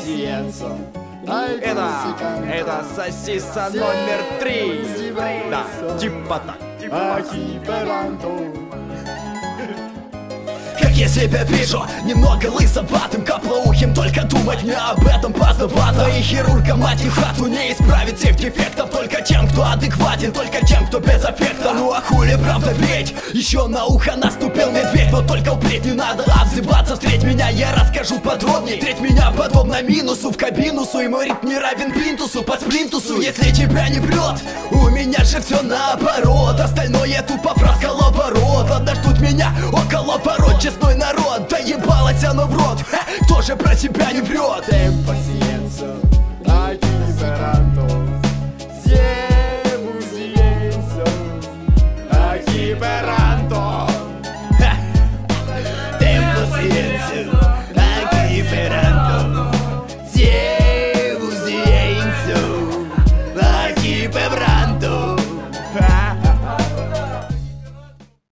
Это сосиса номер 3. Да, типа так. Как я себя вижу, немного лысоватым, каплоухим, только думать мне об этом поздновато. И хирурга, мать и хату, не исправить всех дефектов, только тем, кто адекватен, только тем, кто без аффекта. Ну а хули правда ведь, еще на ухо наступил медведь. Вот только впредь не надо обзываться, встреть меня, я расскажу подробней. Встреть меня подобно минусу в кабинусу, и мой ритм не равен плинтусу по сплинтусу. Если тебя не прет, у меня же все наоборот, остальное тупо фраза коловорот. Ладно, ждут меня около ворот, честной народ, да ебалось оно в рот. Кто же про себя не врет?